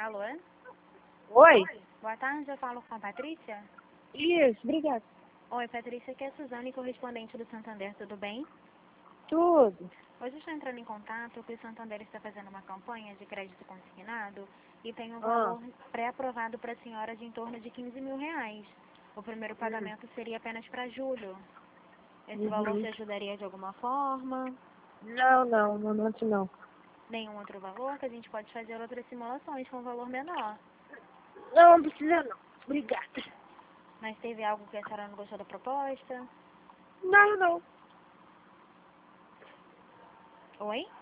Alô? Oi? Boa tarde, eu falo com a Patrícia? Isso, obrigada. Oi, Patrícia, aqui é a Suzane, correspondente do Santander, tudo bem? Tudo. Hoje estou entrando em contato porque o Santander está fazendo uma campanha de crédito consignado e tem um Ah. valor pré-aprovado para a senhora de em torno de 15 mil reais. O primeiro pagamento seria apenas para julho. Esse valor te ajudaria de alguma forma? Não. Nenhum outro valor, que a gente pode fazer outras simulações com valor menor. Não precisa não. Obrigada. Mas teve algo que a senhora não gostou da proposta? Não. Oi?